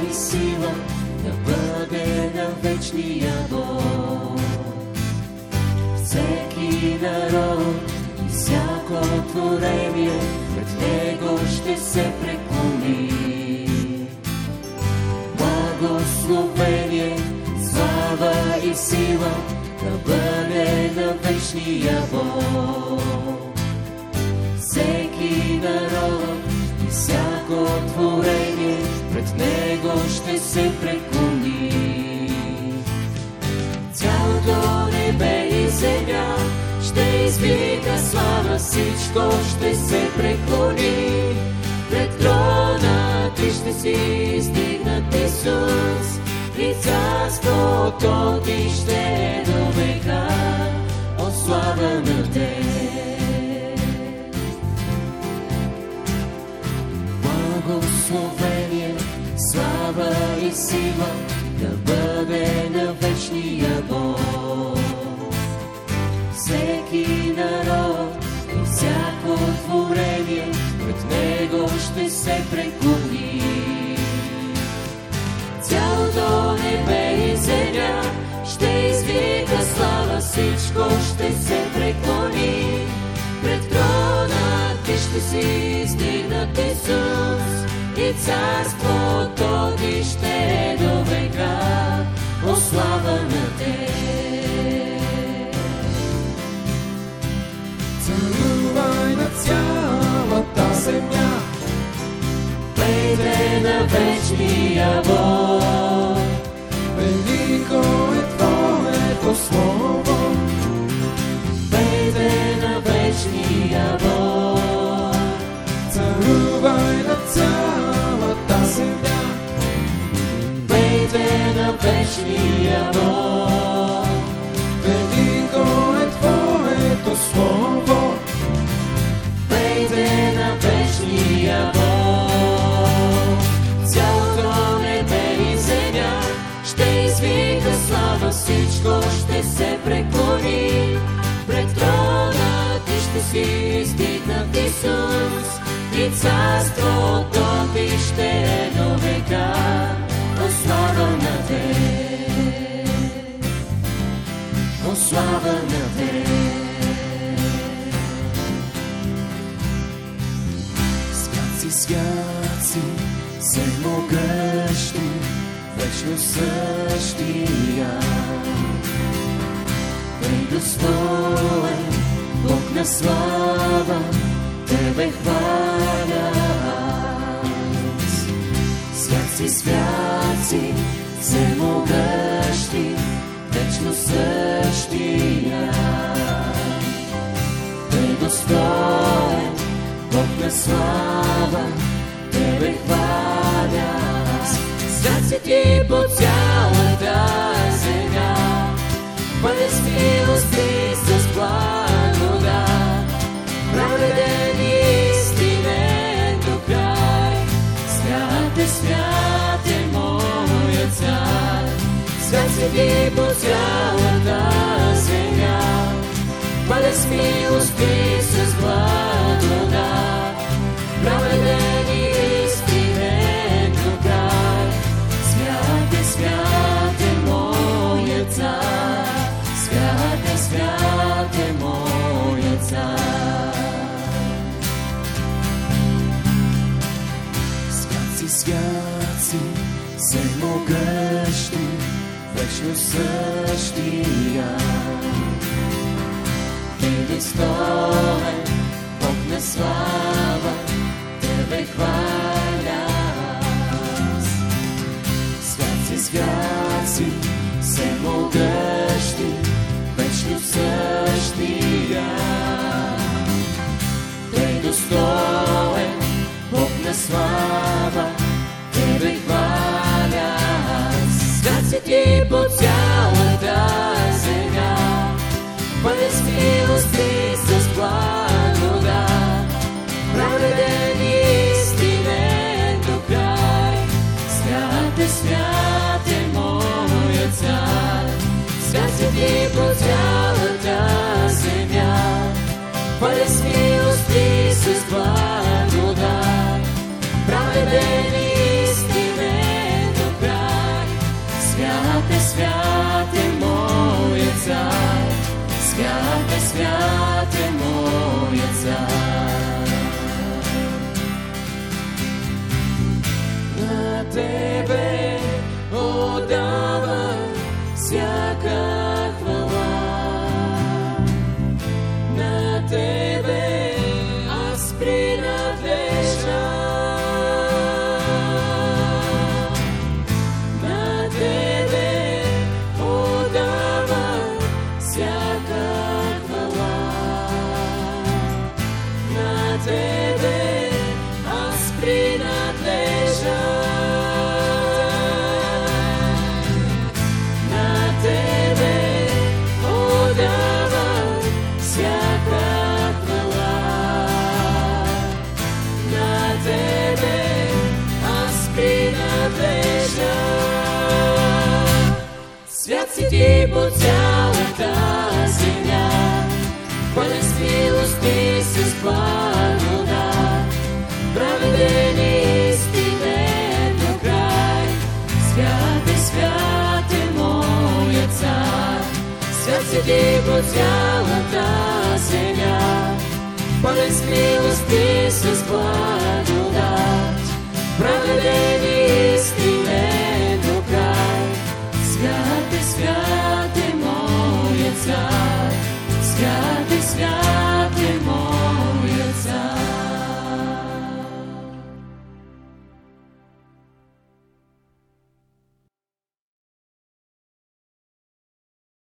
и сила да бъде на вечния Бог. Всеки народ и всяко творение пред Него ще се преклони. Благословение, слава и сила да бъде на вечния Бог. Всеки народ и всяко творение пред Него ще се преклони. Цялото небе и земя ще извика слава, всичко ще се преклони. Пред трона Ти ще си издигнат, Исус, и царството Ти ще е до века. О, слава на Те! Благословение, слава и сила да бъде на вечния Бог. Всеки народ и всяко творение пред Него ще се преклони. Цялото небе и земя ще извика слава, всичко ще се преклони. Пред трона Ти ще си издигнат, Исус, и царството Ти ще е до века. О, слава на Те! Царувай на цялата земя, Пейте на вечния Бог. велико е Твоето слово. Пейте на вечния Бог. Царувай на цялата земя, Пейте на вечния Бог. велико е Твоето слово. Пейте на вечния Бог. Цялото небе и земя ще извика слава, всичко ще се преклони. Пред трона Ти ще си издигнат, Исус, и царството Ти ще е до века. О, слава на Те! О, слава на Те! Свят си, всемогъщи, вечно същия. Бей достоен, Бог на слава, Тебе хваля аз. Свят си, всемогъщи, вечно същия. Бей достоен, Бог на слава, Тебе хваля аз. Свят си Ти по цялата земя, пълен с милост и с благодат, праведен и истинен до край. Свят е моят цар. Свят си Ти по цялата земя, пълен с милост и с благодат, праведен и истинен до край. Свят е моят цар. Свят е моят цар. Свят си, всемогъщи, вечно същия. Ти достоен, Бог на слава, Тебе хваля аз. Свят си, всемогъщи, вечно същия. Ти достоен, Бог на слава, Тебе хваля аз. Свят си Ти по цялата земя, пълен с милост и с благодат, праведен и истинен до край. Свят е моят цар. Свят си Ти по цялата земя, пълен с милост и с благодат, праведен и истинен до надлежа. Свят си ти по цялата земя, пълен с милост и с благодат, праведен и истинен до край. Свят е моят цар, свят си ти по цялата земя, пълен с милост и с благодат, праведен